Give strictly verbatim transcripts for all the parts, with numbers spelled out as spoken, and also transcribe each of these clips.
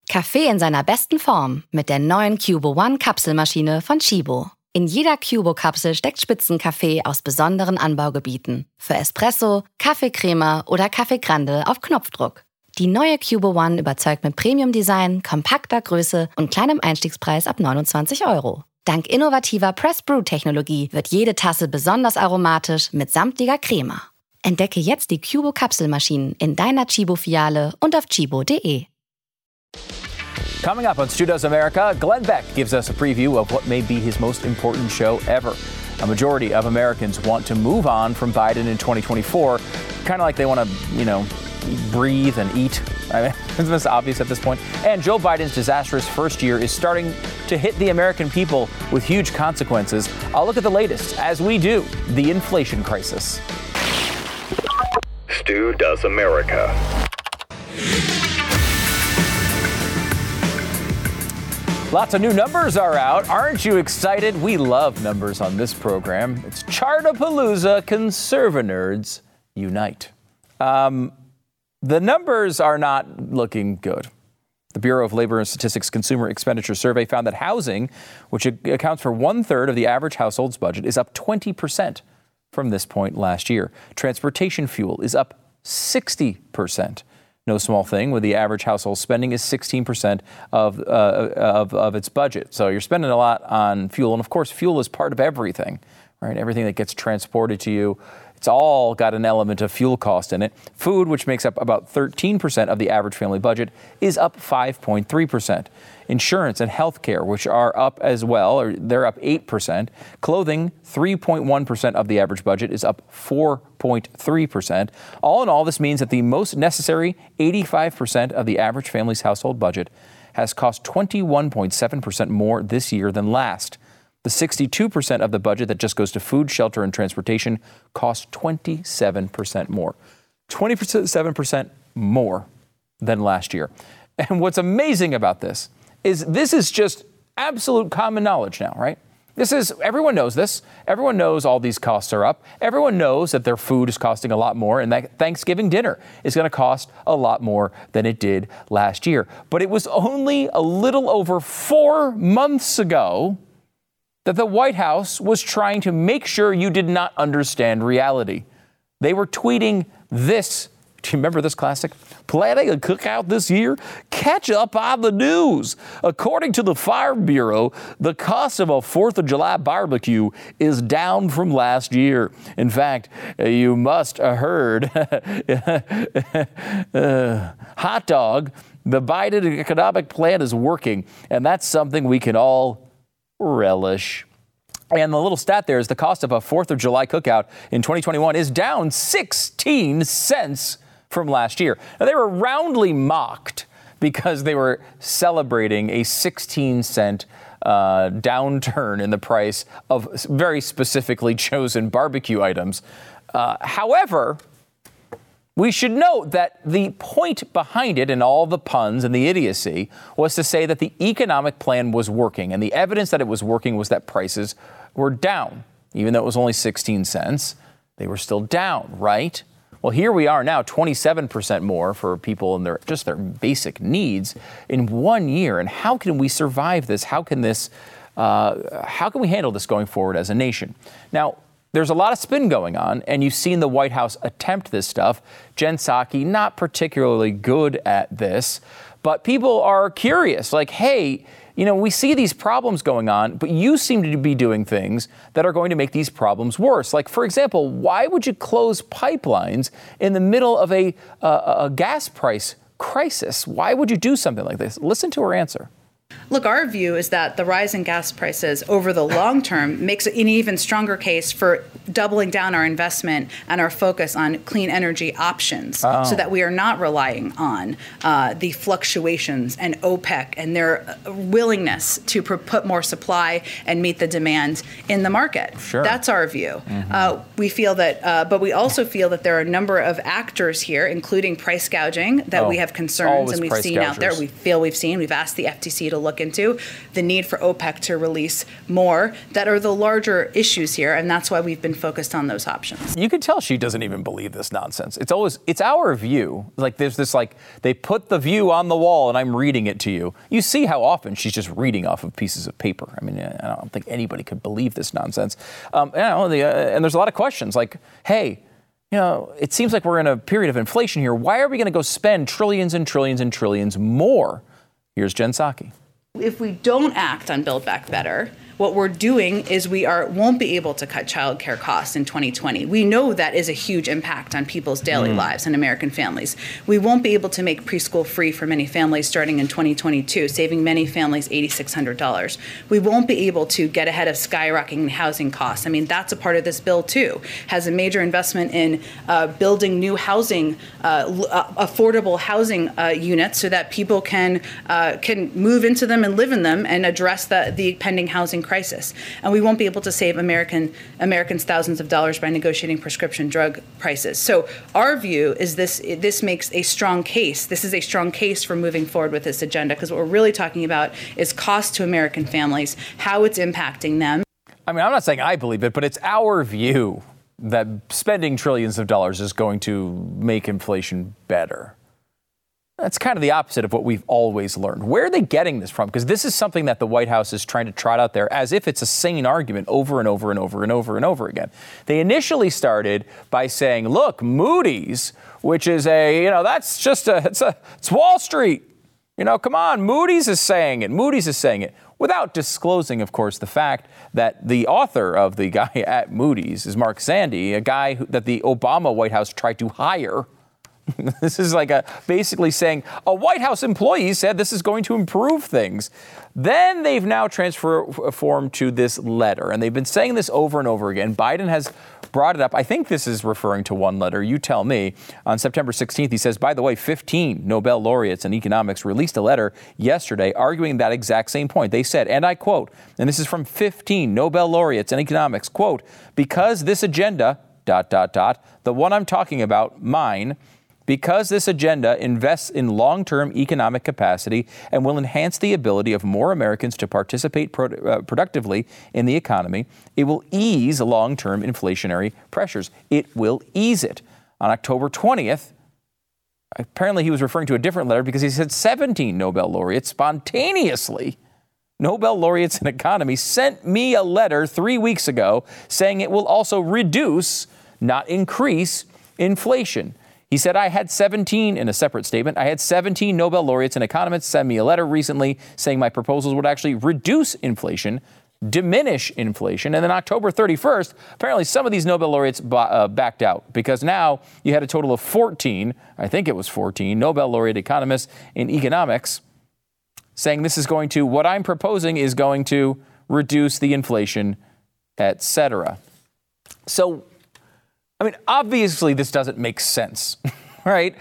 Kaffee in seiner besten Form mit der neuen Cubo One Kapselmaschine von Chibo. In jeder Cubo-Kapsel steckt Spitzenkaffee aus besonderen Anbaugebieten. Für Espresso, Kaffeecrema oder Kaffee Grande auf Knopfdruck. Die neue Cubo One überzeugt mit Premium-Design, kompakter Größe und kleinem Einstiegspreis ab neunundzwanzig Euro. Dank innovativer Press-Brew-Technologie wird jede Tasse besonders aromatisch mit samtlicher Crema. Entdecke jetzt die Cubo-Kapselmaschinen in deiner Chibo-Filiale und auf chibo punkt de. Coming up on Stu Does America, Glenn Beck gives us a preview of what may be his most important show ever. A majority of Americans want to move on from Biden in twenty twenty-four, kind of like they want to, you know, breathe and eat. I mean, isn't this obvious at this point? And Joe Biden's disastrous first year is starting to hit the American people with huge consequences. I'll look at the latest, as we do, the inflation crisis. Stu Does America. Lots of new numbers are out. Aren't you excited? We love numbers on this program. It's Chartapalooza. Conservanerds unite. Um, the numbers are not looking good. The Bureau of Labor and Statistics Consumer Expenditure Survey found that housing, which accounts for one third of the average household's budget, is up twenty percent from this point last year. Transportation fuel is up sixty percent. No small thing, with the average household spending is sixteen percent of, uh, of of its budget. So you're spending a lot on fuel. And of course, fuel is part of everything, right? Everything that gets transported to you, it's all got an element of fuel cost in it. Food, which makes up about thirteen percent of the average family budget, is up five point three percent. Insurance and healthcare, which are up as well, or they're up eight percent. Clothing, three point one percent of the average budget, is up four point three percent. All in all, this means that the most necessary eighty-five percent of the average family's household budget has cost twenty-one point seven percent more this year than last. The sixty-two percent of the budget that just goes to food, shelter, and transportation costs twenty-seven percent more. twenty-seven percent more than last year. And what's amazing about this is this is just absolute common knowledge now, right? This is, everyone knows this. Everyone knows all these costs are up. Everyone knows that their food is costing a lot more and that Thanksgiving dinner is going to cost a lot more than it did last year. But it was only a little over four months ago that the White House was trying to make sure you did not understand reality. They were tweeting this. Do you remember this classic? Planning a cookout this year? Catch up on the news. According to the Farm Bureau, the cost of a fourth of July barbecue is down from last year. In fact, you must have heard uh, hot dog. The Biden economic plan is working, and that's something we can all relish. And the little stat there is the cost of a fourth of July cookout in twenty twenty-one is down sixteen cents from last year. Now, they were roundly mocked because they were celebrating a sixteen cent uh, downturn in the price of very specifically chosen barbecue items. Uh, however, we should note that the point behind it and all the puns and the idiocy was to say that the economic plan was working. And the evidence that it was working was that prices were down. Even though it was only sixteen cents, they were still down, right? Well, here we are now, twenty-seven percent more for people and their just their basic needs in one year. And how can we survive this? How can this? Uh, how can we handle this going forward as a nation? Now, there's a lot of spin going on, and you've seen the White House attempt this stuff. Jen Psaki, not particularly good at this, but people are curious, like, hey, you know, we see these problems going on, but you seem to be doing things that are going to make these problems worse. Like, for example, why would you close pipelines in the middle of a, uh, a gas price crisis? Why would you do something like this? Listen to her answer. Look, our view is that the rise in gas prices over the long term makes an even stronger case for doubling down our investment and our focus on clean energy options oh. so that we are not relying on uh, the fluctuations and OPEC and their willingness to pr- put more supply and meet the demand in the market. Sure. That's our view. Mm-hmm. Uh, we feel that, uh, but we also feel that there are a number of actors here, including price gouging, that oh, we have concerns and we've seen gougers. out there. We feel we've seen. We've asked the F T C to look look into, the need for OPEC to release more, that are the larger issues here, and that's why we've been focused on those options. You can tell she doesn't even believe this nonsense. It's always, it's our view. Like there's this, like, they put the view on the wall and I'm reading it to you. You see how often she's just reading off of pieces of paper. I mean, I don't think anybody could believe this nonsense. Um, you know, the, uh, and there's a lot of questions like, hey, you know, it seems like we're in a period of inflation here. Why are we going to go spend trillions and trillions and trillions more? Here's Jen Psaki. If we don't act on Build Back Better, what we're doing is we are won't be able to cut childcare costs in twenty twenty. We know that is a huge impact on people's daily mm. lives and American families. We won't be able to make preschool free for many families starting in twenty twenty-two, saving many families eight thousand six hundred dollars. We won't be able to get ahead of skyrocketing housing costs. I mean, that's a part of this bill, too. Has a major investment in uh, building new housing, uh, uh, affordable housing uh, units so that people can uh, can move into them and live in them and address the, the pending housing crisis. And we won't be able to save American Americans thousands of dollars by negotiating prescription drug prices. So our view is this this makes a strong case. This is a strong case for moving forward with this agenda, because what we're really talking about is cost to American families, how it's impacting them. I mean, I'm not saying I believe it, but it's our view that spending trillions of dollars is going to make inflation better. That's kind of the opposite of what we've always learned. Where are they getting this from? Because this is something that the White House is trying to trot out there as if it's a sane argument over and over and over and over and over again. They initially started by saying, look, Moody's, which is a, you know, that's just a, it's a, it's Wall Street. You know, come on, Moody's is saying it. Moody's is saying it. Without disclosing, of course, the fact that the author of the guy at Moody's is Mark Zandi, a guy who, that the Obama White House tried to hire. This is like a basically saying a White House employee said this is going to improve things. Then they've now transformed to this letter, and they've been saying this over and over again. Biden has brought it up. I think this is referring to one letter. You tell me. On September sixteenth, he says, by the way, fifteen Nobel laureates in economics released a letter yesterday arguing that exact same point. They said, and I quote, and this is from fifteen Nobel laureates in economics, quote, because this agenda, dot, dot, dot, the one I'm talking about, mine, because this agenda invests in long-term economic capacity and will enhance the ability of more Americans to participate pro- uh, productively in the economy, it will ease long-term inflationary pressures. It will ease it. On October twentieth, apparently he was referring to a different letter because he said seventeen Nobel laureates spontaneously, Nobel laureates in economy, sent me a letter three weeks ago saying it will also reduce, not increase, inflation. He said, I had seventeen, in a separate statement, I had seventeen Nobel laureates and economists send me a letter recently saying my proposals would actually reduce inflation, diminish inflation. And then October thirty-first, apparently some of these Nobel laureates b- uh, backed out because now you had a total of fourteen, I think it was fourteen, Nobel laureate economists in economics saying this is going to, what I'm proposing is going to reduce the inflation, et cetera. So, I mean, obviously this doesn't make sense, right?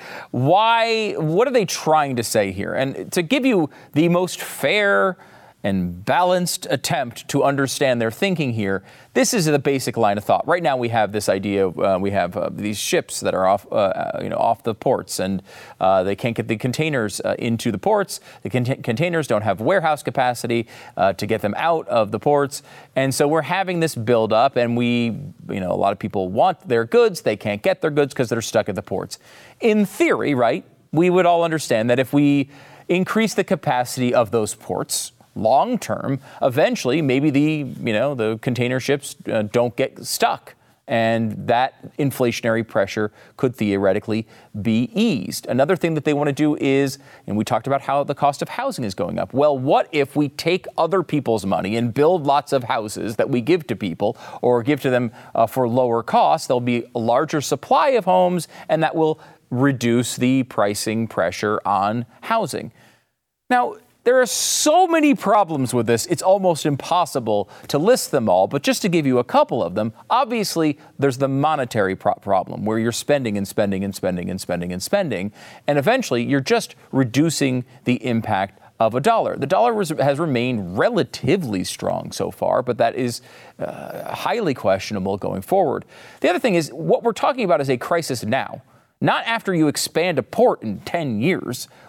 Why, what are they trying to say here? And to give you the most fair and balanced attempt to understand their thinking here, this is the basic line of thought. Right now we have this idea, uh, we have uh, these ships that are off, uh, you know, off the ports, and uh, they can't get the containers uh, into the ports. The cont- containers don't have warehouse capacity uh, to get them out of the ports. And so we're having this buildup, and we, you know, a lot of people want their goods. They can't get their goods because they're stuck at the ports. In theory, right, we would all understand that if we increase the capacity of those ports, long term, eventually, maybe the, you know, the container ships uh, don't get stuck, and that inflationary pressure could theoretically be eased. Another thing that they want to do is, and we talked about how the cost of housing is going up. Well, what if we take other people's money and build lots of houses that we give to people or give to them uh, for lower costs? There'll be a larger supply of homes, and that will reduce the pricing pressure on housing. Now, there are so many problems with this, it's almost impossible to list them all. But just to give you a couple of them, obviously there's the monetary pro- problem where you're spending and spending and spending and spending and spending. And eventually you're just reducing the impact of a dollar. The dollar was, has remained relatively strong so far, but that is uh, highly questionable going forward. The other thing is what we're talking about is a crisis now. Not after you expand a port in ten years.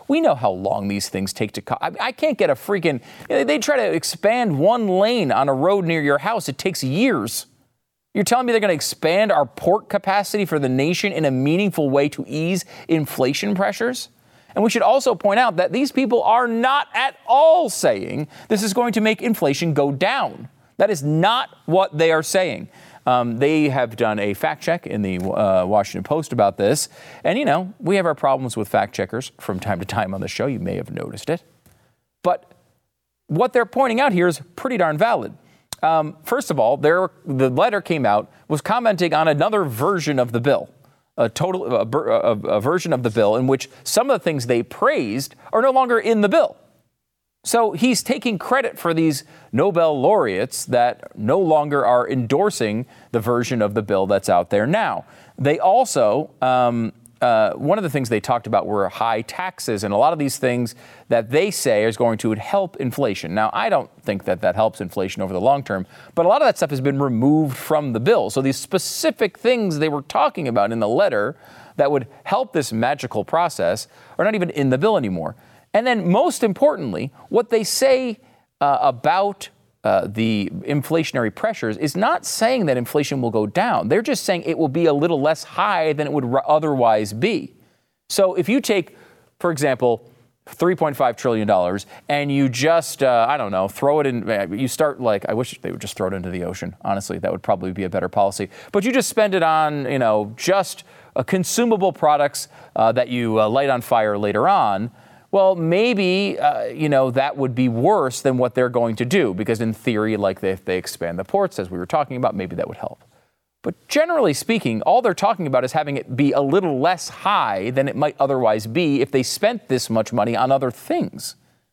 We know how long these things take to cut. I, I can't get a freaking, they try to expand one lane on a road near your house. It takes years. You're telling me they're going to expand our port capacity for the nation in a meaningful way to ease inflation pressures? And we should also point out that these people are not at all saying this is going to make inflation go down. That is not what they are saying. Um, they have done a fact check in the uh, Washington Post about this. And, you know, we have our problems with fact checkers from time to time on the show. You may have noticed it. But what they're pointing out here is pretty darn valid. Um, first of all, there, the letter came out, was commenting on another version of the bill. A total a, a, a version of the bill in which some of the things they praised are no longer in the bill. So he's taking credit for these Nobel laureates that no longer are endorsing the version of the bill that's out there now. They also, um, uh, one of the things they talked about were high taxes, and a lot of these things that they say is going to help inflation. Now, I don't think that that helps inflation over the long term, but a lot of that stuff has been removed from the bill. So these specific things they were talking about in the letter that would help this magical process are not even in the bill anymore. And then most importantly, what they say uh, about uh, the inflationary pressures is not saying that inflation will go down. They're just saying it will be a little less high than it would r- otherwise be. So if you take, for example, three point five trillion dollars and you just, uh, I don't know, throw it in, you start like, I wish they would just throw it into the ocean. Honestly, that would probably be a better policy. But you just spend it on, you know, just uh, consumable products uh, that you uh, light on fire later on. Well, maybe, uh, you know, that would be worse than what they're going to do, because in theory, like they, if they expand the ports, as we were talking about, maybe that would help. But generally speaking, all they're talking about is having it be a little less high than it might otherwise be if they spent this much money on other things.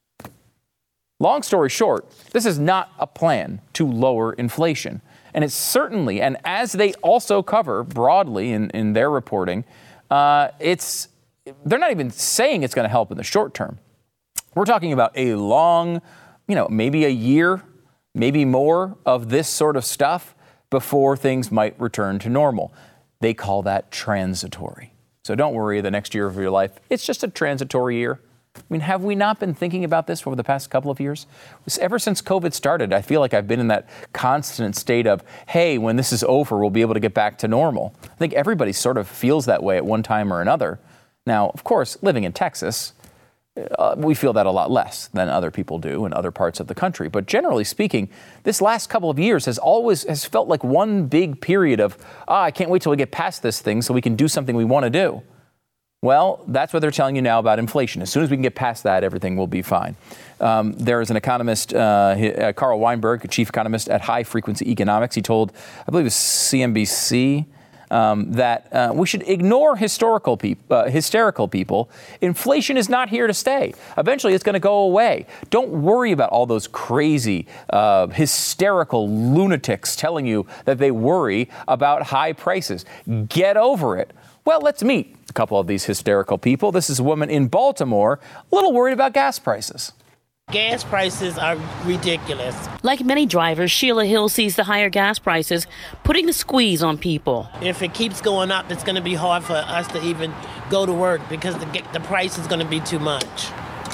Long story short, this is not a plan to lower inflation. And it's certainly, and as they also cover broadly in, in their reporting, uh, it's they're not even saying it's going to help in the short term. We're talking about a long, you know, maybe a year, maybe more of this sort of stuff before things might return to normal. They call that transitory. So don't worry, the next year of your life, it's just a transitory year. I mean, have we not been thinking about this over the past couple of years? Ever since COVID started, I feel like I've been in that constant state of, hey, when this is over, we'll be able to get back to normal. I think everybody sort of feels that way at one time or another. Now, of course, living in Texas, uh, we feel that a lot less than other people do in other parts of the country. But generally speaking, this last couple of years has always has felt like one big period of, ah, I can't wait till we get past this thing so we can do something we want to do. Well, that's what they're telling you now about inflation. As soon as we can get past that, everything will be fine. Um, there is an economist, uh, Carl Weinberg, chief economist at High Frequency Economics. He told, I believe it was C N B C, Um, that uh, we should ignore historical peop- uh, hysterical people. Inflation is not here to stay. Eventually, it's going to go away. Don't worry about all those crazy, uh, hysterical lunatics telling you that they worry about high prices. Get over it. Well, let's meet a couple of these hysterical people. This is a woman in Baltimore, a little worried about gas prices. Gas prices are ridiculous. Like many drivers, Sheila Hill sees the higher gas prices putting a squeeze on people. If it keeps going up, it's going to be hard for us to even go to work because the, the price is going to be too much.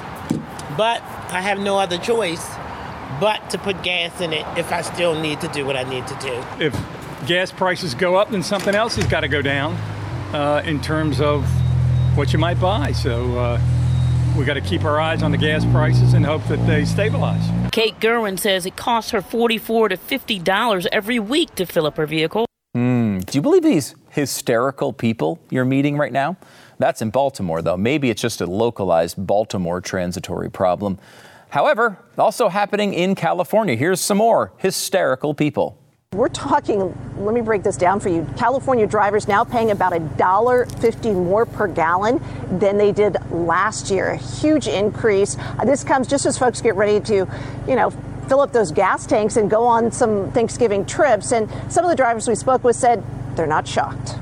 But I have no other choice but to put gas in it if I still need to do what I need to do. If gas prices go up, then something else has got to go down uh, in terms of what you might buy. So, uh, we got to keep our eyes on the gas prices and hope that they stabilize. Kate Gerwin says it costs her forty-four to fifty dollars every week to fill up her vehicle. Mm, do you believe these hysterical people you're meeting right now? That's in Baltimore, though. Maybe it's just a localized Baltimore transitory problem. However, also happening in California. Here's some more hysterical people. We're talking, let me break this down for you. California drivers now paying about one dollar fifty more per gallon than they did last year. A huge increase. This comes just as folks get ready to, you know, fill up those gas tanks and go on some Thanksgiving trips. And some of the drivers we spoke with said they're not shocked.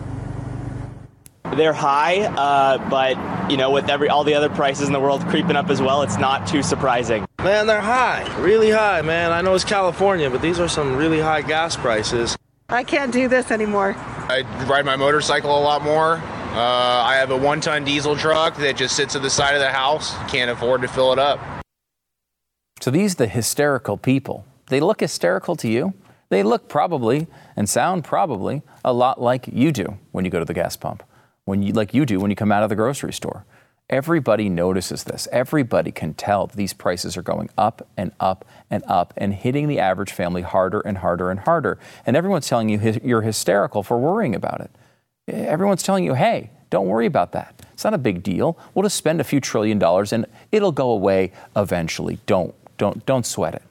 They're high, uh, but, you know, with every all the other prices in the world creeping up as well, it's not too surprising. Man, they're high, really high, man. I know it's California, but these are some really high gas prices. I can't do this anymore. I ride my motorcycle a lot more. Uh, I have a one-ton diesel truck that just sits at the side of the house. Can't afford to fill it up. So these are the hysterical people. They look hysterical to you. They look probably and sound probably a lot like you do when you go to the gas pump, when you like you do when you come out of the grocery store. Everybody notices this. Everybody can tell these prices are going up and up and up and hitting the average family harder and harder and harder. And everyone's telling you hy- you're hysterical for worrying about it. Everyone's telling you, hey, don't worry about that. It's not a big deal. We'll just spend a few trillion dollars and it'll go away eventually. Don't, don't, don't sweat it.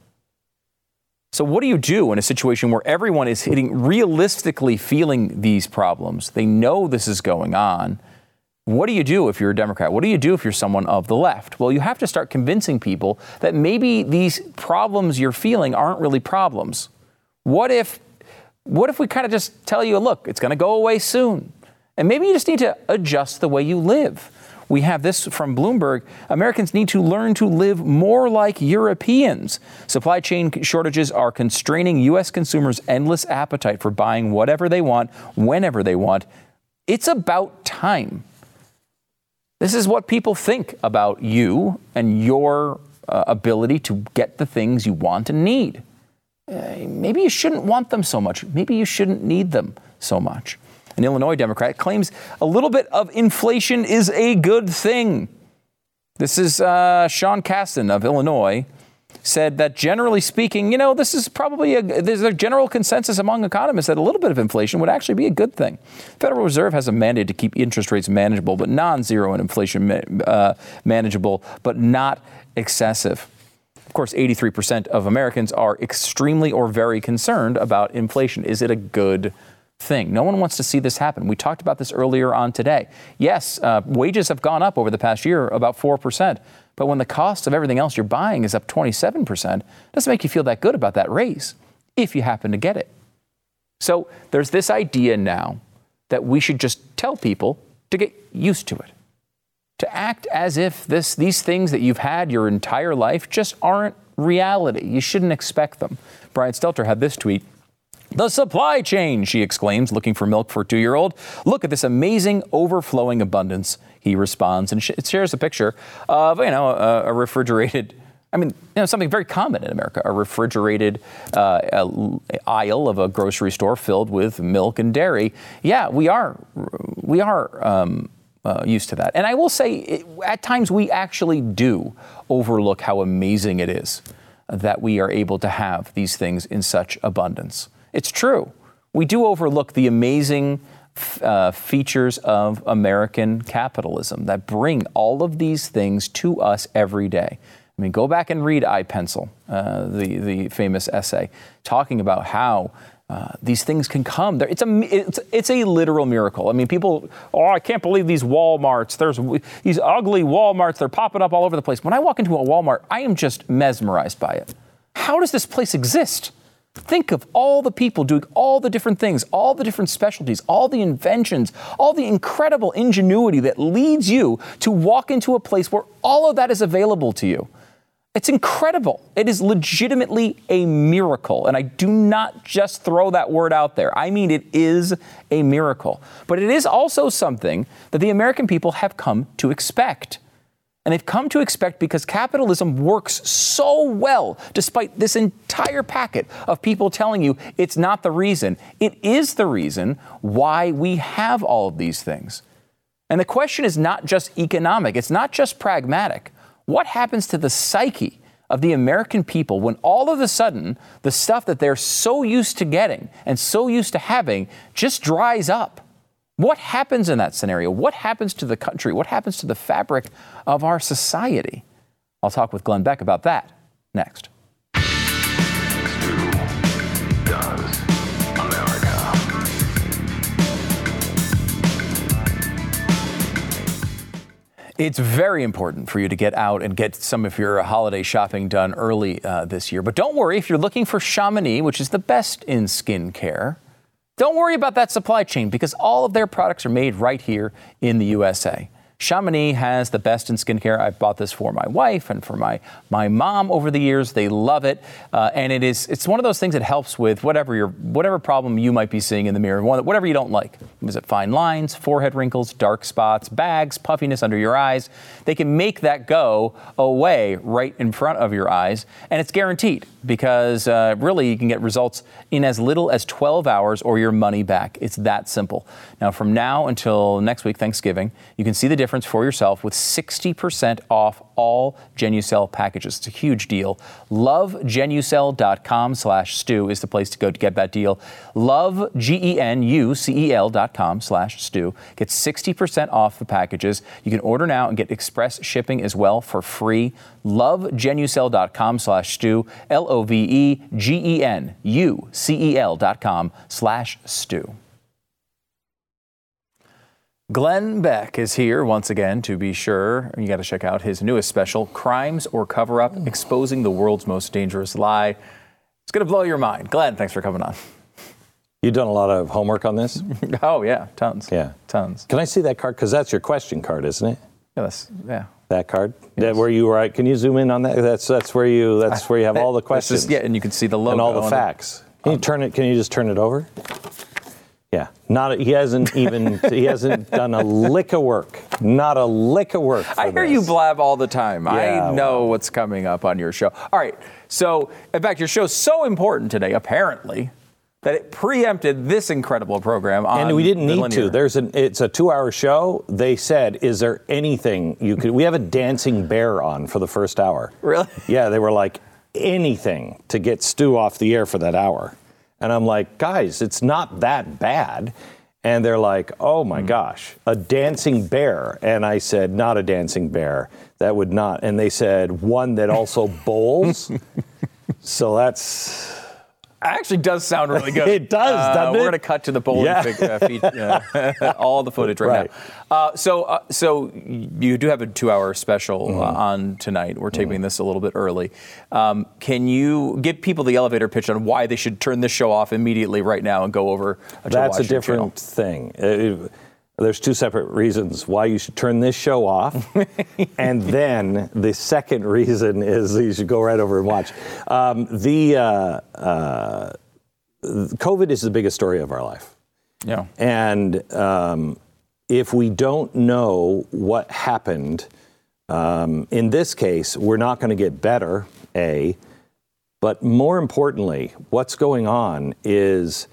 So what do you do in a situation where everyone is hitting, realistically feeling these problems? They know this is going on. What do you do if you're a Democrat? What do you do if you're someone of the left? Well, you have to start convincing people that maybe these problems you're feeling aren't really problems. What if, what if we kind of just tell you, look, it's going to go away soon. And maybe you just need to adjust the way you live. We have this from Bloomberg. Americans need to learn to live more like Europeans. Supply chain shortages are constraining U S consumers' endless appetite for buying whatever they want, whenever they want. It's about time. This is what people think about you and your uh, ability to get the things you want and need. Uh, maybe you shouldn't want them so much. Maybe you shouldn't need them so much. An Illinois Democrat claims a little bit of inflation is a good thing. This is uh, Sean Casten of Illinois, said that generally speaking, you know, this is probably a, there's a general consensus among economists that a little bit of inflation would actually be a good thing. Federal Reserve has a mandate to keep interest rates manageable, but non-zero, and inflation uh, manageable, but not excessive. Of course, eighty-three percent of Americans are extremely or very concerned about inflation. Is it a good thing? No one wants to see this happen. We talked about this earlier on today. Yes, uh, wages have gone up over the past year about four percent. But when the cost of everything else you're buying is up twenty-seven percent, it doesn't make you feel that good about that raise if you happen to get it. So there's this idea now that we should just tell people to get used to it, to act as if this these things that you've had your entire life just aren't reality. You shouldn't expect them. Brian Stelter had this tweet. The supply chain, she exclaims, looking for milk for a two-year-old. Look at this amazing overflowing abundance, he responds, and it shares a picture of, you know, a, a refrigerated, I mean, you know, something very common in America, a refrigerated uh, aisle of a grocery store filled with milk and dairy. Yeah, we are, we are um, uh, used to that. And I will say, it, at times we actually do overlook how amazing it is that we are able to have these things in such abundance. It's true. We do overlook the amazing uh, features of American capitalism that bring all of these things to us every day. I mean, go back and read I, Pencil, uh, the, the famous essay, talking about how uh, these things can come. It's a, it's, it's a literal miracle. I mean, people, oh, I can't believe these Walmarts. There's these ugly Walmarts. They're popping up all over the place. When I walk into a Walmart, I am just mesmerized by it. How does this place exist? Think of all the people doing all the different things, all the different specialties, all the inventions, all the incredible ingenuity that leads you to walk into a place where all of that is available to you. It's incredible. It is legitimately a miracle. And I do not just throw that word out there. I mean, it is a miracle. But it is also something that the American people have come to expect. And they've come to expect because capitalism works so well, despite this entire packet of people telling you it's not the reason. It is the reason why we have all of these things. And the question is not just economic. It's not just pragmatic. What happens to the psyche of the American people when all of a sudden the stuff that they're so used to getting and so used to having just dries up? What happens in that scenario? What happens to the country? What happens to the fabric of our society? I'll talk with Glenn Beck about that next. Does America? It's very important for you to get out and get some of your holiday shopping done early uh, this year. But don't worry, if you're looking for Chamonix, which is the best in skincare, don't worry about that supply chain because all of their products are made right here in the U S A. Chamonix has the best in skincare. I bought this for my wife and for my my mom over the years. They love it, uh, and it is it's one of those things that helps with whatever your whatever problem you might be seeing in the mirror, whatever you don't like. Is it fine lines, forehead wrinkles, dark spots, bags, puffiness under your eyes? They can make that go away right in front of your eyes, and it's guaranteed because uh, really you can get results in as little as twelve hours or your money back. It's that simple. Now, from now until next week, Thanksgiving, you can see the difference for yourself with sixty percent off all Genucel packages. It's a huge deal. LoveGenucel.com slash stew is the place to go to get that deal. Love, G E N U C E L dot com slash stew. Get sixty percent off the packages. You can order now and get express shipping as well for free. LoveGenucel.com slash stew. L O V E G E N U C E L dot com slash stew. Glenn Beck is here once again, to be sure. You got to check out his newest special, Crimes or Cover-Up, Exposing the World's Most Dangerous Lie. It's going to blow your mind. Glenn, thanks for coming on. You've done a lot of homework on this? Oh, yeah, tons. Yeah. Tons. Can I see that card? Because that's your question card, isn't it? Yeah, that's, yeah. That card? Yes. That where you were, can you zoom in on that? That's that's where you that's where you have all the questions. Just, yeah, and you can see the logo. And all the facts. Can you turn it, can you just turn it over? Yeah, not a, he hasn't even he hasn't done a lick of work, not a lick of work. For I hear this. you blab all the time. Yeah, I know well. what's coming up on your show. All right, so in fact, your show's so important today, apparently, that it preempted this incredible program. On and we didn't need linear. to. There's an it's a two-hour show. They said, "Is there anything you could?" We have a dancing bear on for the first hour. Really? Yeah, they were like anything to get Stu off the air for that hour. And I'm like, guys, it's not that bad. And they're like, oh, my mm. gosh, a dancing bear. And I said, not a dancing bear. That would not. And they said, one that also bowls. So that's... Actually does sound really good. It does, uh, doesn't We're it? going to cut to the bowling Yeah. fig, uh, feet, uh, all the footage right, Right. now. Uh, so uh, so you do have a two-hour special Mm-hmm. uh, on tonight. We're taping mm-hmm. this a little bit early. Um, can you give people the elevator pitch on why they should turn this show off immediately right now and go over to That's a watch your different channel? thing. Uh, There's two separate reasons why you should turn this show off. And then the second reason is you should go right over and watch. Um, the uh, uh, COVID is the biggest story of our life. Yeah. And um, if we don't know what happened, um, in this case, we're not going to get better, A. But more importantly, what's going on is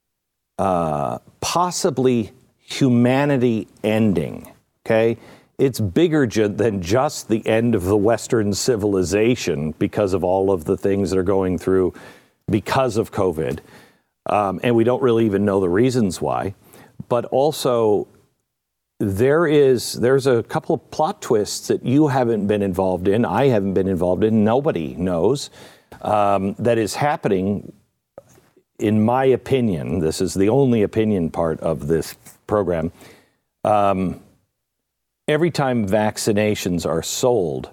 uh, possibly humanity ending, okay? It's bigger ju- than just the end of the Western civilization because of all of the things that are going through because of COVID. Um, and we don't really even know the reasons why. But also, there is, there's a couple of plot twists that you haven't been involved in, I haven't been involved in, nobody knows, um, that is happening. In my opinion, this is the only opinion part of this program, um, every time vaccinations are sold,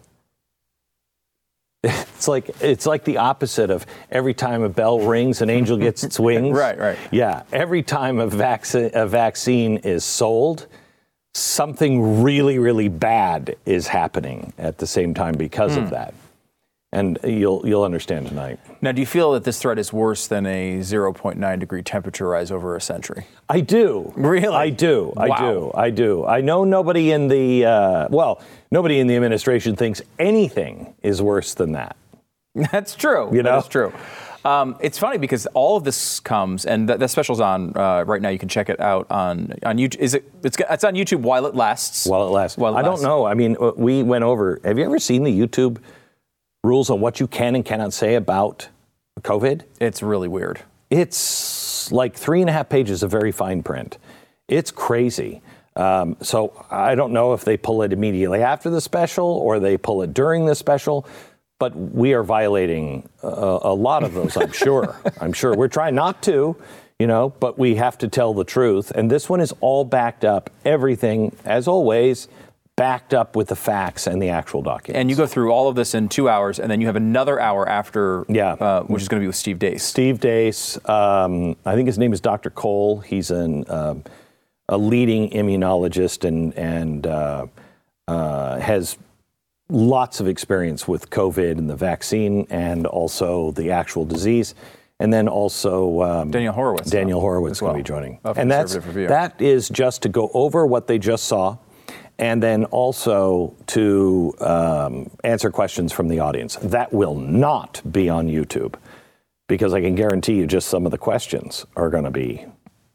it's like it's like the opposite of every time a bell rings, an angel gets its wings. Right, right. Yeah, every time a, vac- a vaccine is sold, something really, really bad is happening at the same time because Hmm. of that. And you'll you'll understand tonight. Now, do you feel that this threat is worse than a zero point nine degree temperature rise over a century? I do. Really? I do. I Wow. do. I do. I know nobody in the, uh, well, nobody in the administration thinks anything is worse than that. That's true. You know? That's true. Um, it's funny because all of this comes, and the, the special's on uh, right now. You can check it out on on YouTube. Is it? It's, it's on YouTube while it lasts. While it lasts. While it I lasts. don't know. I mean, we went over, have you ever seen the YouTube rules on what you can and cannot say about COVID? It's really weird. It's like three and a half pages of very fine print. It's crazy. Um, so I don't know if they pull it immediately after the special or they pull it during the special, but we are violating a, a lot of those, I'm sure. I'm sure. We're trying not to, you know, but we have to tell the truth. And this one is all backed up, everything, as always, backed up with the facts and the actual documents. And you go through all of this in two hours, and then you have another hour after, yeah, uh, which is going to be with Steve Deace. Steve Deace, um, I think his name is Doctor Cole. He's an, um, a leading immunologist and, and uh, uh, has lots of experience with COVID and the vaccine and also the actual disease. And then also um, Daniel Horowitz. Daniel Horowitz well, going to be joining. Of And that's, Conservative Review. that is just to go over what they just saw and then also to um, answer questions from the audience. That will not be on YouTube because I can guarantee you just some of the questions are going to be,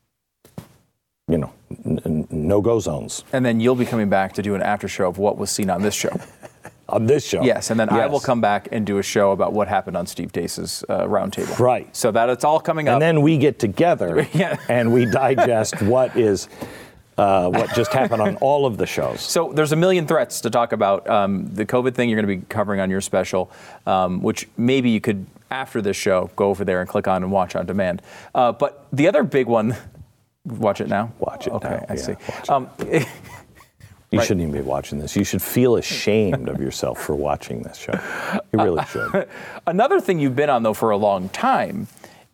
you know, n- n- no-go zones. And then you'll be coming back to do an after show of what was seen on this show. On this show. Yes, and then yes. I will come back and do a show about what happened on Steve Deace's uh, roundtable. Right. So that it's all coming up. And then we get together Yeah. and we digest what is uh, what just happened on all of the shows. So there's a million threats to talk about. Um, the COVID thing you're going to be covering on your special, um, which maybe you could, after this show, go over there and click on and watch on demand. Uh, but the other big one, watch it now? Watch it okay, now. I Yeah, see. watch it. Um, You Right. shouldn't even be watching this. You should feel ashamed of yourself for watching this show. You really should. Another thing you've been on, though, for a long time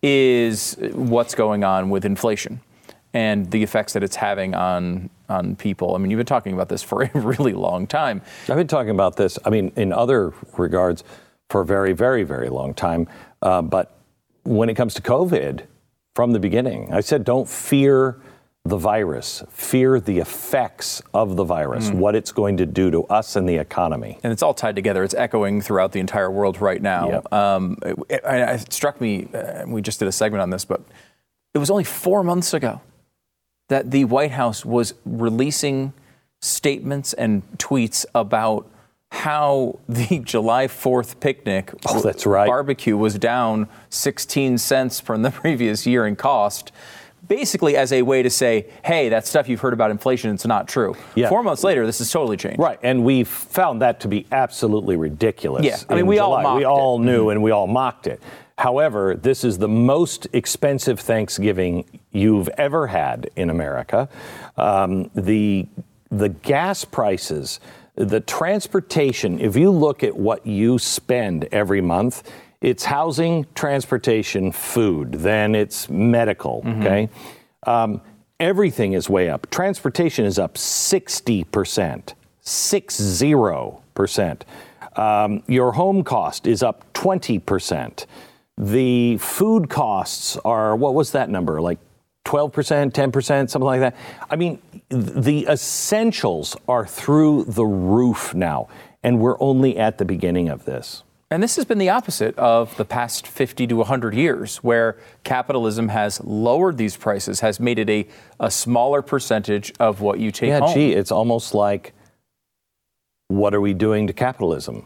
is what's going on with inflation and the effects that it's having on on people. I mean, you've been talking about this for a really long time. I've been talking about this, I mean, in other regards, for a very, very, very long time. Uh, but when it comes to COVID, from the beginning, I said, don't fear the virus, fear the effects of the virus, mm. what it's going to do to us and the economy. And it's all tied together. It's echoing throughout the entire world right now. Yep. Um, it, it, it struck me, uh, we just did a segment on this, but it was only four months ago that the White House was releasing statements and tweets about how the July fourth picnic oh, that's right. barbecue was down sixteen cents from the previous year in cost. Basically as a way to say, hey, that stuff you've heard about inflation, it's not true. Yeah. Four months later, this has totally changed. Right, and we found that to be absolutely ridiculous. Yeah, I mean, in we all July. mocked We all it. knew Mm-hmm. and we all mocked it. However, this is the most expensive Thanksgiving you've ever had in America. Um, the the gas prices, the transportation, if you look at what you spend every month, it's housing, transportation, food, then it's medical, mm-hmm. okay? Um, everything is way up. Transportation is up sixty percent, six zero percent. Um, your home cost is up twenty percent. The food costs are, what was that number, like twelve percent, ten percent, something like that? I mean, the essentials are through the roof now, and we're only at the beginning of this. And this has been the opposite of the past fifty to one hundred years, where capitalism has lowered these prices, has made it a, a smaller percentage of what you take yeah, home. Yeah, gee, it's almost like, what are we doing to capitalism?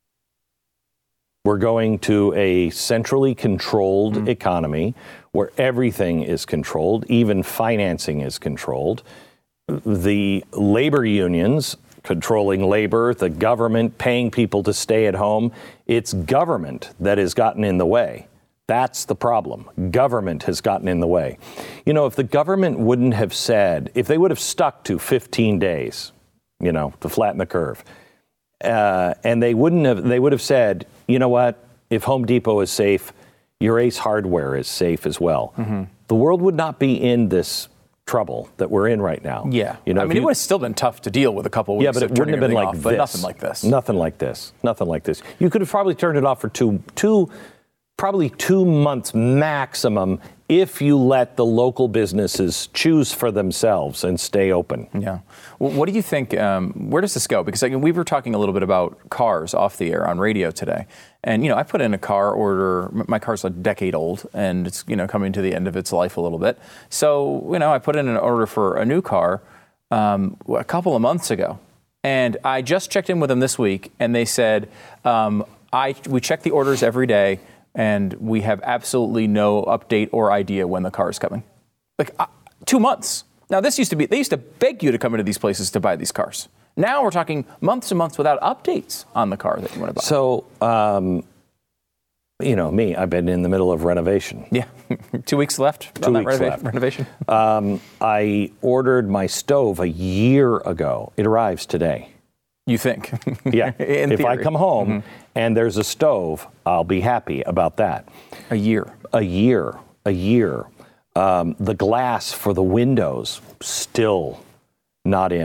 We're going to a centrally controlled mm-hmm. economy where everything is controlled, even financing is controlled. The labor unions controlling labor, the government paying people to stay at home. It's government that has gotten in the way. That's the problem. Government has gotten in the way. You know, if the government wouldn't have said, if they would have stuck to fifteen days, you know, to flatten the curve, uh, and they wouldn't have, they would have said, you know what, if Home Depot is safe, your Ace Hardware is safe as well. Mm-hmm. The world would not be in this trouble that we're in right now. Yeah. You know, I mean, you, it would have still been tough to deal with a couple weeks. Yeah, but it wouldn't have been like off, this. But nothing like this. Nothing like this. Nothing like this. You could have probably turned it off for two, two, probably two months maximum if you let the local businesses choose for themselves and stay open. Yeah. Well, what do you think, um, where does this go? Because I mean, we were talking a little bit about cars off the air on radio today. And, you know, I put in a car order, my car's a decade old, and it's, you know, coming to the end of its life a little bit. So, you know, I put in an order for a new car um, a couple of months ago. And I just checked in with them this week, and they said, um, I we check the orders every day, and we have absolutely no update or idea when the car is coming. Like, uh, two months. Now, this used to be, they used to beg you to come into these places to buy these cars. Now we're talking months and months without updates on the car that you want to buy. So, um, you know, me, I've been in the middle of renovation. Yeah, two weeks left Two on that weeks renova- left. renovation. Um, I ordered my stove a year ago. It arrives today. You think? Yeah. In if I theory. come home Mm-hmm. and there's a stove, I'll be happy about that. A year. A year. A year. Um, the glass for the windows, still not in.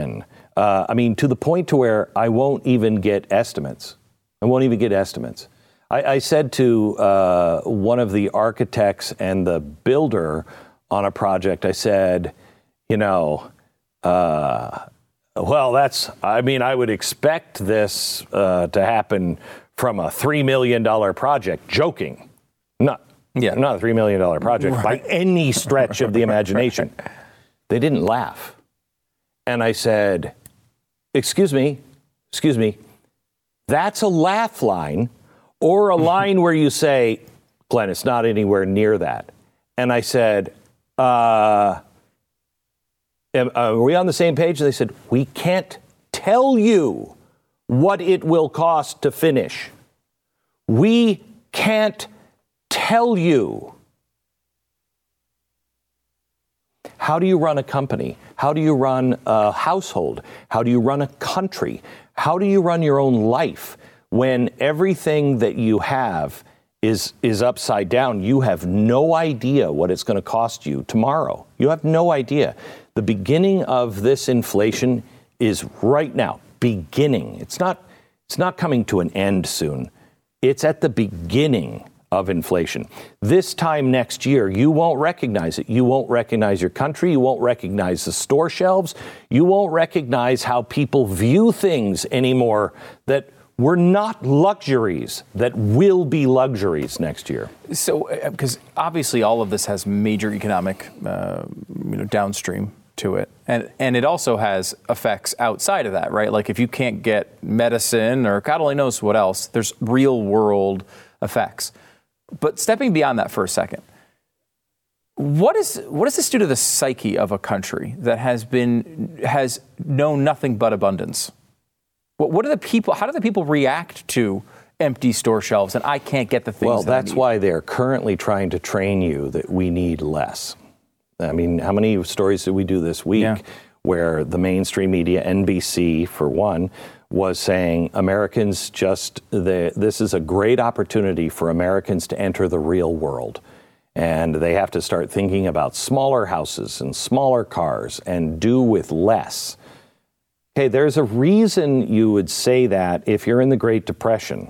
Uh, I mean, to the point to where I won't even get estimates. I won't even get estimates. I, I said to uh, one of the architects and the builder on a project, I said, you know, uh, well, that's, I mean, I would expect this uh, to happen from a three million dollars project, joking. Not, yeah. not a three million dollars project right. by any stretch of the imagination. They didn't laugh. And I said, excuse me, excuse me, that's a laugh line or a line where you say, Glenn, it's not anywhere near that. And I said, uh, are we on the same page? And they said, we can't tell you what it will cost to finish. We can't tell you. How do you run a company? How do you run a household? How do you run a country? How do you run your own life when everything that you have is is upside down? You have no idea what it's going to cost you tomorrow. You have no idea. The beginning of this inflation is right now. Beginning. It's not it's not coming to an end soon. It's at the beginning of inflation. This time next year, you won't recognize it. You won't recognize your country. You won't recognize the store shelves. You won't recognize how people view things anymore that were not luxuries, that will be luxuries next year. So, because obviously all of this has major economic, uh, you know, downstream to it. And and it also has effects outside of that, right? Like if you can't get medicine or God only knows what else, there's real world effects. But stepping beyond that for a second, what is what does this do to the psyche of a country that has been has known nothing but abundance? What what do the people? How do the people react to empty store shelves and I can't get the things? Well, that that's I need? why they're currently trying to train you that we need less. I mean, how many stories did we do this week yeah. where the mainstream media, N B C for one, was saying Americans just, the, this is a great opportunity for Americans to enter the real world. And they have to start thinking about smaller houses and smaller cars and do with less. Okay, there's a reason you would say that if you're in the Great Depression.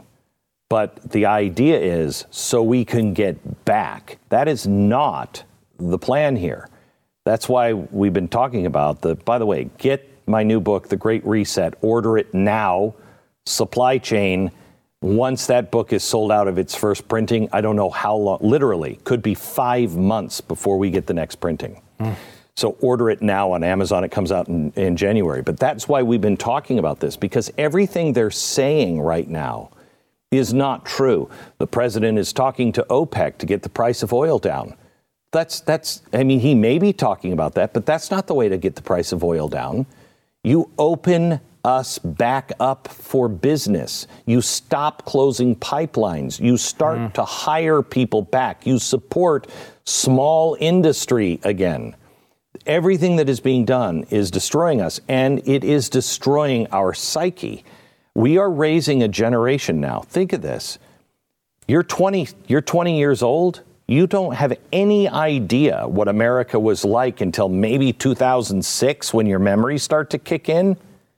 But the idea is so we can get back. That is not the plan here. That's why we've been talking about the, by the way, get my new book, The Great Reset, order it now, supply chain. Once that book is sold out of its first printing, I don't know how long, literally, could be five months before we get the next printing. Mm. So order it now on Amazon. It comes out in, in January. But that's why we've been talking about this, because everything they're saying right now is not true. The president is talking to OPEC to get the price of oil down. That's, that's, I mean, he may be talking about that, but that's not the way to get the price of oil down. You open us back up for business. You stop closing pipelines. You start mm. to hire people back. You support small industry again. Everything that is being done is destroying us, and it is destroying our psyche. We are raising a generation now. Think of this. You're twenty, you're twenty years old. You don't have any idea what America was like until maybe two thousand six when your memories start to kick in.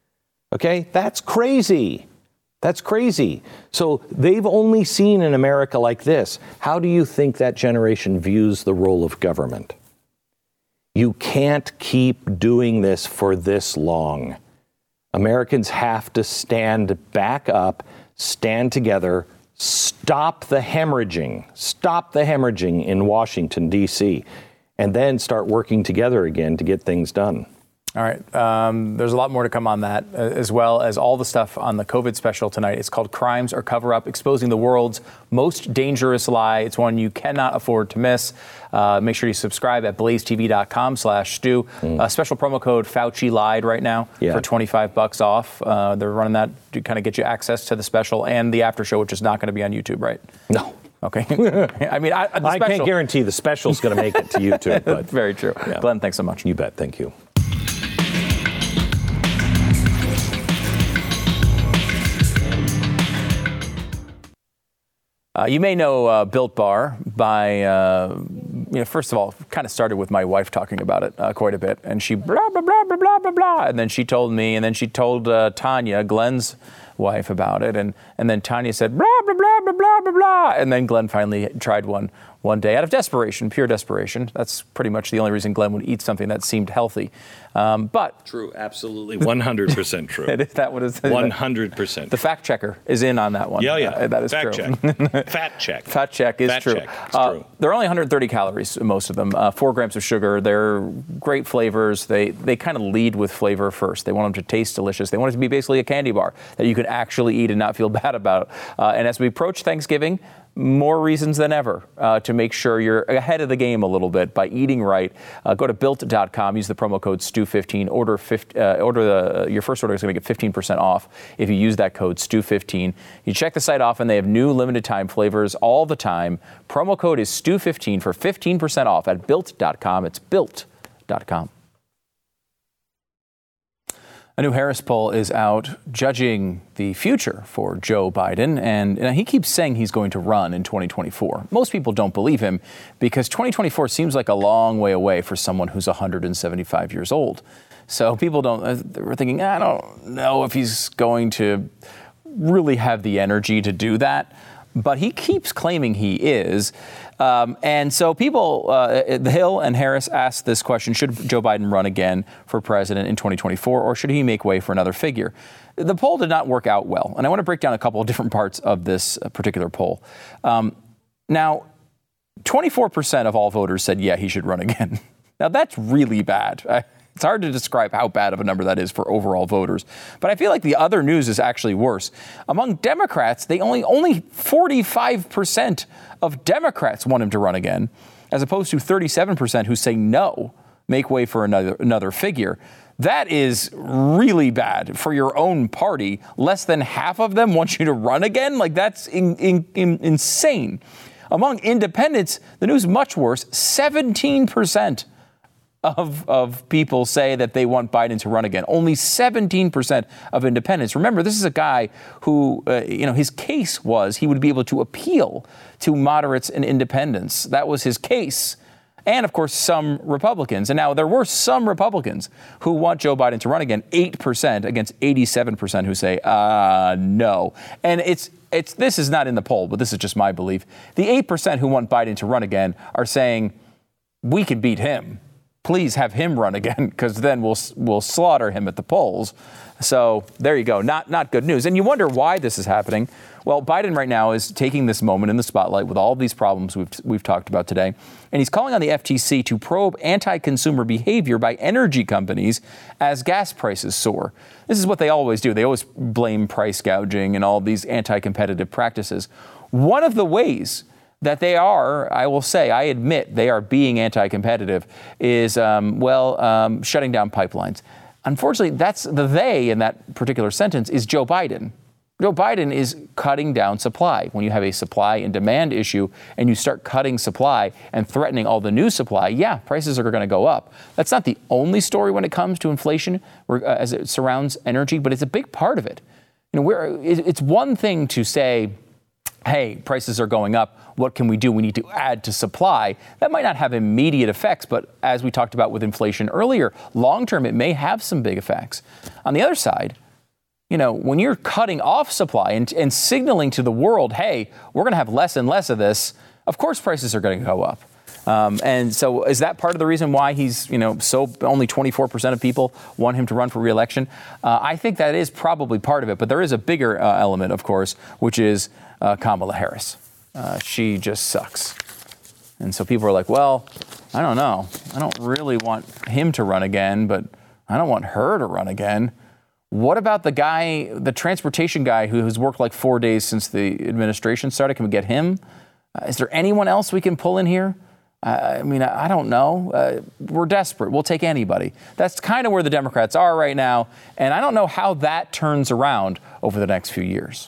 Okay, that's crazy. That's crazy. So they've only seen an America like this. How do you think that generation views the role of government? You can't keep doing this for this long. Americans have to stand back up, stand together, stop the hemorrhaging, stop the hemorrhaging in Washington, D C, and then start working together again to get things done. All right. Um, there's a lot more to come on that, uh, as well as all the stuff on the COVID special tonight. It's called Crimes or Cover-Up, Exposing the World's Most Dangerous Lie. It's one you cannot afford to miss. Uh, make sure you subscribe at blazetv.com slash Stu. Mm. Uh, special promo code Fauci Lied right now yeah. for twenty-five bucks off. Uh, they're running that to kind of get you access to the special and the after show, which is not going to be on YouTube, right? No. Okay. I mean, I, the I can't guarantee the special's going to make it to YouTube. But very true. Yeah. Glenn, thanks so much. You bet. Thank you. Uh, you may know uh, Built Bar by, uh, you know, first of all, kind of started with my wife talking about it uh, quite a bit. And she blah, blah, blah, blah, blah, blah, blah. And then she told me, and then she told uh, Tanya, Glenn's wife, about it. And, and then Tanya said, blah, blah, blah, blah, blah, blah, blah. And then Glenn finally tried one one day out of desperation, pure desperation. That's pretty much the only reason Glenn would eat something that seemed healthy. Um, but true, absolutely, one hundred percent true. Is that what is one hundred percent. The fact checker is in on that one. Yeah, yeah. Uh, that is fact true. Check. Fat check. Fat check is Fat true. Check. It's uh, true. They're only one hundred thirty calories, most of them. Uh, four grams of sugar. They're great flavors. They they kind of lead with flavor first. They want them to taste delicious. They want it to be basically a candy bar that you can actually eat and not feel bad about. Uh, and as we approach Thanksgiving, more reasons than ever uh, to make sure you're ahead of the game a little bit by eating right. Uh, go to built dot com. Use the promo code S T U fifteen. Order fifty, uh, order the your first order is going to get fifteen percent off if you use that code S T U fifteen. You check the site often. They have new limited time flavors all the time. Promo code is S T U fifteen for fifteen percent off at built dot com. It's built dot com. A new Harris poll is out judging the future for Joe Biden, and, and he keeps saying he's going to run in twenty twenty-four. Most people don't believe him because twenty twenty-four seems like a long way away for someone who's one hundred seventy-five years old. So people don't, they're thinking, I don't know if he's going to really have the energy to do that. But he keeps claiming he is. Um, and so people, uh, The Hill and Harris asked this question: should Joe Biden run again for president in twenty twenty-four, or should he make way for another figure? The poll did not work out well. And I want to break down a couple of different parts of this particular poll. Um, now, twenty-four percent of all voters said, yeah, he should run again. Now, that's really bad. I, It's hard to describe how bad of a number that is for overall voters. But I feel like the other news is actually worse. Among Democrats, they only only forty-five percent of Democrats want him to run again, as opposed to thirty-seven percent who say no, make way for another another figure. That is really bad for your own party. Less than half of them want you to run again? Like, that's in, in, in, insane. Among independents, the news is much worse. seventeen percent Of, of people say that they want Biden to run again. Only seventeen percent of independents. Remember, this is a guy who, uh, you know, his case was he would be able to appeal to moderates and independents. That was his case. And, of course, some Republicans. And now there were some Republicans who want Joe Biden to run again, eight percent against eighty-seven percent who say, uh, no. And it's it's this is not in the poll, but this is just my belief. The eight percent who want Biden to run again are saying, we can beat him. Please have him run again, because then we'll we'll slaughter him at the polls. So there you go. Not not good news. And you wonder why this is happening. Well, Biden right now is taking this moment in the spotlight with all of these problems we've we've talked about today, and he's calling on the F T C to probe anti-consumer behavior by energy companies as gas prices soar. This is what they always do. They always blame price gouging and all these anti-competitive practices. One of the ways that they are, I will say, I admit they are being anti-competitive, is, um, well, um, shutting down pipelines. Unfortunately, that's the they in that particular sentence is Joe Biden. Joe Biden is cutting down supply. When you have a supply and demand issue and you start cutting supply and threatening all the new supply, yeah, prices are going to go up. That's not the only story when it comes to inflation uh, as it surrounds energy, but it's a big part of it. You know, we're, it's one thing to say, hey, prices are going up. What can we do? We need to add to supply. That might not have immediate effects, but as we talked about with inflation earlier, long term, it may have some big effects. On the other side, you know, when you're cutting off supply and, and signaling to the world, hey, we're going to have less and less of this, of course prices are going to go up. Um, and so is that part of the reason why he's, you know, so only twenty-four percent of people want him to run for re-election? Uh, I think that is probably part of it. But there is a bigger uh, element, of course, which is uh, Kamala Harris. Uh, she just sucks. And so people are like, well, I don't know. I don't really want him to run again, but I don't want her to run again. What about the guy, the transportation guy who has worked like four days since the administration started? Can we get him? Uh, is there anyone else we can pull in here? Uh, I mean, I, I don't know. Uh, we're desperate. We'll take anybody. That's kind of where the Democrats are right now. And I don't know how that turns around over the next few years.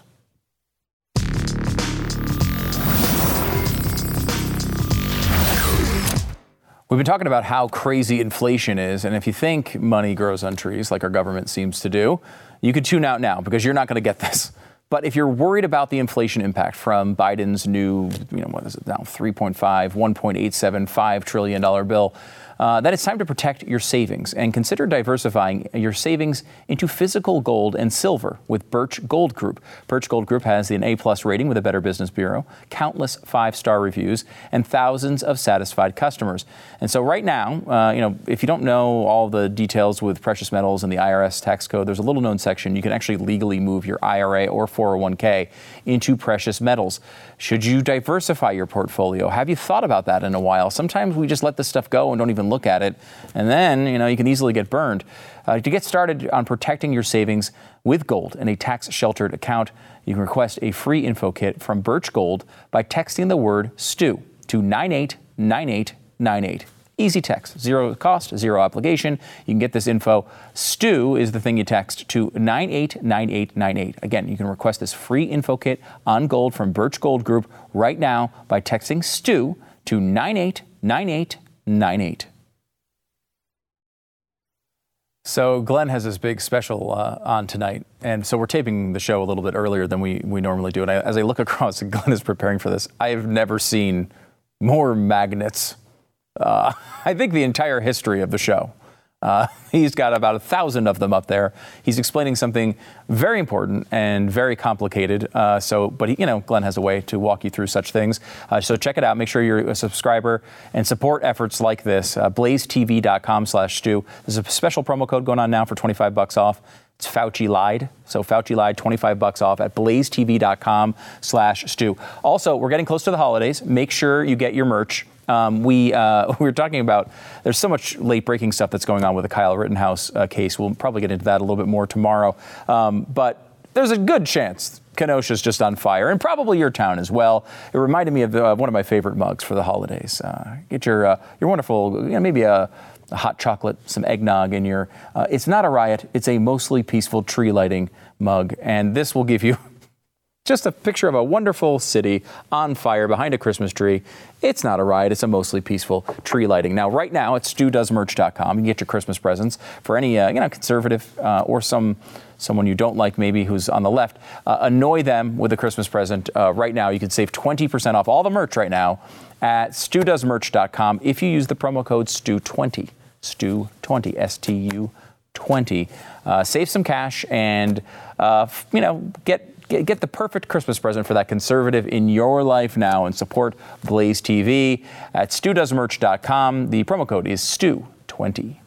We've been talking about how crazy inflation is, and if you think money grows on trees, like our government seems to do, you could tune out now because you're not going to get this. But if you're worried about the inflation impact from Biden's new, you know, what is it now, three point five, one point eight seven five trillion dollars bill, uh, that it's time to protect your savings and consider diversifying your savings into physical gold and silver with Birch Gold Group. Birch Gold Group has an A-plus rating with the Better Business Bureau, countless five-star reviews, and thousands of satisfied customers. And so right now, uh, you know, if you don't know all the details with precious metals and the I R S tax code, there's a little known section. You can actually legally move your I R A or four oh one k into precious metals. Should you diversify your portfolio? Have you thought about that in a while? Sometimes we just let this stuff go and don't even look at it. And then, you know, you can easily get burned. Uh, to get started on protecting your savings with gold in a tax-sheltered account, you can request a free info kit from Birch Gold by texting the word STU to nine eight nine eight nine eight. Easy text, zero cost, zero obligation. You can get this info. STU is the thing you text to nine eight nine eight nine eight. Again, you can request this free info kit on gold from Birch Gold Group right now by texting STU to nine eight nine eight nine eight. So Glenn has this big special uh, on tonight, and so we're taping the show a little bit earlier than we, we normally do. And I, as I look across, and Glenn is preparing for this, I have never seen more magnets. Uh, I think the entire history of the show. Uh, he's got about a thousand of them up there. He's explaining something very important and very complicated. Uh, so, but he, you know, Glenn has a way to walk you through such things. Uh, so check it out. Make sure you're a subscriber and support efforts like this. Uh, blaze T V dot com slash Stu. There's a special promo code going on now for twenty-five bucks off. It's Fauci lied. So Fauci lied, twenty-five bucks off at blaze T V dot com slash Stu. Also, we're getting close to the holidays. Make sure you get your merch. Um, we uh, we were talking about, there's so much late breaking stuff that's going on with the Kyle Rittenhouse uh, case. We'll probably get into that a little bit more tomorrow. Um, but there's a good chance Kenosha's just on fire, and probably your town as well. It reminded me of uh, one of my favorite mugs for the holidays. Uh, get your uh, your wonderful, you know, maybe a, a hot chocolate, some eggnog in your, uh, it's not a riot, it's a mostly peaceful tree lighting mug. And this will give you just a picture of a wonderful city on fire behind a Christmas tree. It's not a riot. It's a mostly peaceful tree lighting. Now, right now, at stu does merch dot com. You can get your Christmas presents for any, uh, you know, conservative uh, or some someone you don't like, maybe who's on the left. Uh, annoy them with a Christmas present. Uh, right now, you can save twenty percent off all the merch right now at stu does merch dot com if you use the promo code Stu twenty. Stu twenty, S T U twenty. Uh, save some cash and, uh, you know, get Get the perfect Christmas present for that conservative in your life now and support Blaze T V at stu does merch dot com. The promo code is Stu twenty.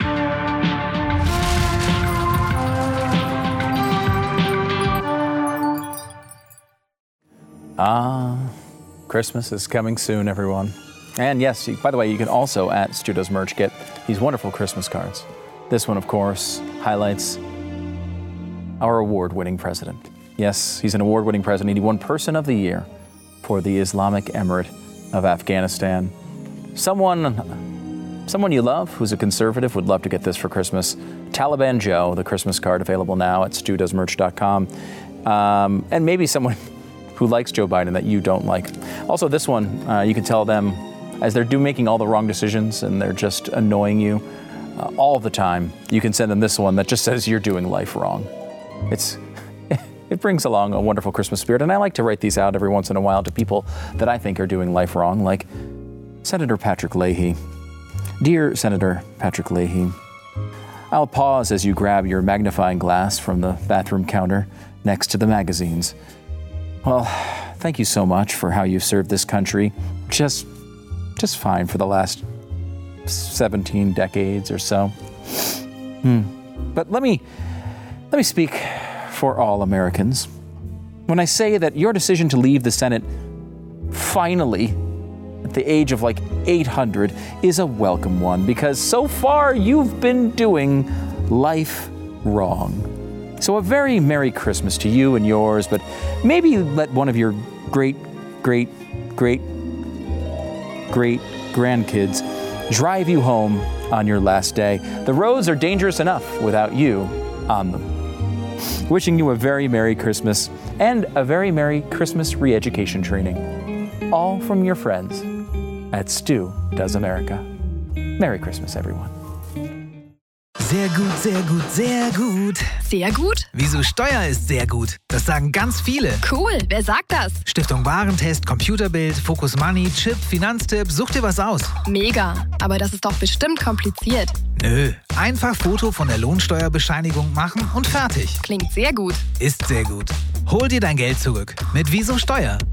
Ah, Christmas is coming soon, everyone. And yes, by the way, you can also at Stu Does Merch get these wonderful Christmas cards. This one, of course, highlights our award-winning president. Yes, he's an award-winning president. He won Person of the Year for the Islamic Emirate of Afghanistan. Someone, someone you love who's a conservative would love to get this for Christmas. Taliban Joe, the Christmas card available now at stu does merch dot com. Um, and maybe someone who likes Joe Biden that you don't like. Also, this one, uh, you can tell them as they're do making all the wrong decisions and they're just annoying you uh, all the time. You can send them this one that just says you're doing life wrong. It's It brings along a wonderful Christmas spirit, and I like to write these out every once in a while to people that I think are doing life wrong, like Senator Patrick Leahy. Dear Senator Patrick Leahy, I'll pause as you grab your magnifying glass from the bathroom counter next to the magazines. Well, thank you so much for how you've served this country just, just fine for the last seventeen decades or so. Hmm. But let me, let me speak for all Americans when I say that your decision to leave the Senate finally at the age of like eight hundred is a welcome one, because so far you've been doing life wrong. So a very Merry Christmas to you and yours, but maybe let one of your great, great, great, great grandkids drive you home on your last day. The roads are dangerous enough without you on them. Wishing you a very Merry Christmas and a very Merry Christmas re-education training. All from your friends at Stu Does America. Merry Christmas, everyone. Sehr gut, sehr gut, sehr gut. Sehr gut? Wieso Steuer ist sehr gut. Das sagen ganz viele. Cool, wer sagt das? Stiftung Warentest, Computerbild, Focus Money, Chip, Finanztipp, such dir was aus. Mega, aber das ist doch bestimmt kompliziert. Nö, einfach Foto von der Lohnsteuerbescheinigung machen und fertig. Klingt sehr gut. Ist sehr gut. Hol dir dein Geld zurück mit Wieso Steuer.